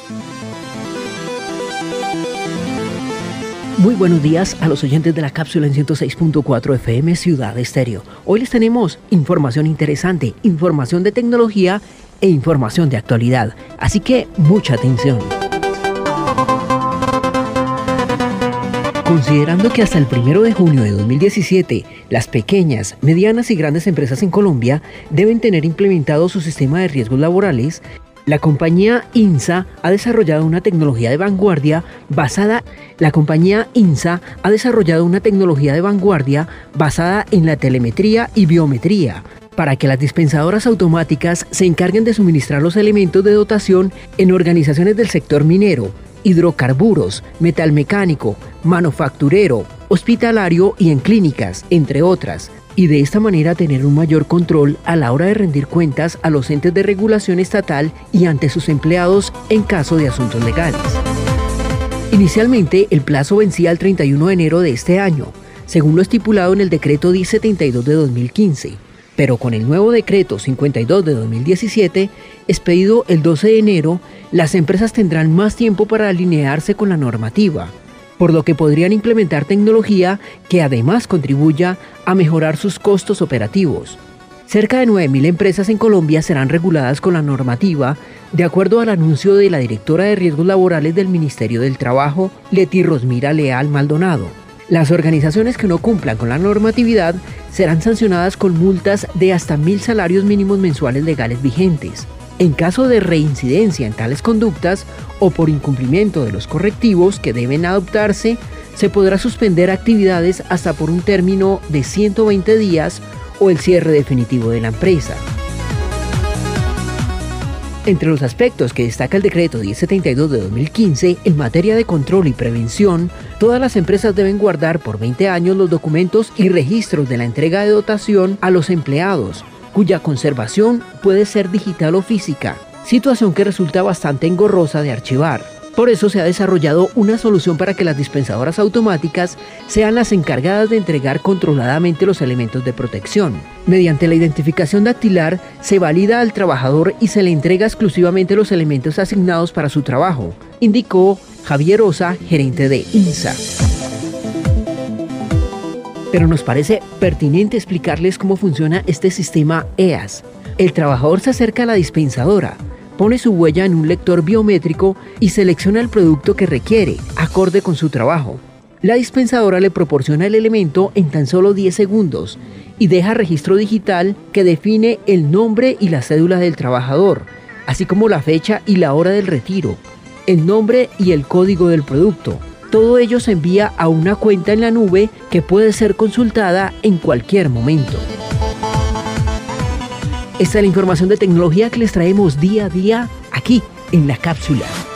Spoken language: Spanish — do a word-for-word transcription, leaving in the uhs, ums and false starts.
Muy buenos días a los oyentes de la cápsula en ciento seis punto cuatro F M Ciudad Estéreo. Hoy les tenemos información interesante, información de tecnología e información de actualidad. Así que mucha atención. Considerando que hasta el primero de junio de dos mil diecisiete, las pequeñas, medianas y grandes empresas en Colombia deben tener implementado su sistema de riesgos laborales, la compañía INSA ha desarrollado una tecnología de vanguardia basada, la compañía INSA ha desarrollado una tecnología de vanguardia basada en la telemetría y biometría, para que las dispensadoras automáticas se encarguen de suministrar los elementos de dotación en organizaciones del sector minero, hidrocarburos, metalmecánico, manufacturero, hospitalario y en clínicas, entre otras, y de esta manera tener un mayor control a la hora de rendir cuentas a los entes de regulación estatal y ante sus empleados en caso de asuntos legales. Inicialmente, el plazo vencía el treinta y uno de enero de este año, según lo estipulado en el decreto diez setenta y dos de dos mil quince, pero con el nuevo decreto cincuenta y dos de dos mil diecisiete, expedido el doce de enero, las empresas tendrán más tiempo para alinearse con la normativa, por lo que podrían implementar tecnología que además contribuya a mejorar sus costos operativos. Cerca de nueve mil empresas en Colombia serán reguladas con la normativa, de acuerdo al anuncio de la directora de Riesgos Laborales del Ministerio del Trabajo, Leti Rosmira Leal Maldonado. Las organizaciones que no cumplan con la normatividad serán sancionadas con multas de hasta mil salarios mínimos mensuales legales vigentes. En caso de reincidencia en tales conductas o por incumplimiento de los correctivos que deben adoptarse, se podrá suspender actividades hasta por un término de ciento veinte días o el cierre definitivo de la empresa. Entre los aspectos que destaca el decreto diez setenta y dos de dos mil quince, en materia de control y prevención, todas las empresas deben guardar por veinte años los documentos y registros de la entrega de dotación a los empleados, cuya conservación puede ser digital o física, situación que resulta bastante engorrosa de archivar. Por eso se ha desarrollado una solución para que las dispensadoras automáticas sean las encargadas de entregar controladamente los elementos de protección. Mediante la identificación dactilar se valida al trabajador y se le entrega exclusivamente los elementos asignados para su trabajo, indicó Javier Osa, gerente de INSA. Pero nos parece pertinente explicarles cómo funciona este sistema E A S. El trabajador se acerca a la dispensadora, pone su huella en un lector biométrico y selecciona el producto que requiere, acorde con su trabajo. La dispensadora le proporciona el elemento en tan solo diez segundos y deja registro digital que define el nombre y la cédula del trabajador, así como la fecha y la hora del retiro, el nombre y el código del producto. Todo ello se envía a una cuenta en la nube que puede ser consultada en cualquier momento. Esta es la información de tecnología que les traemos día a día aquí en la cápsula.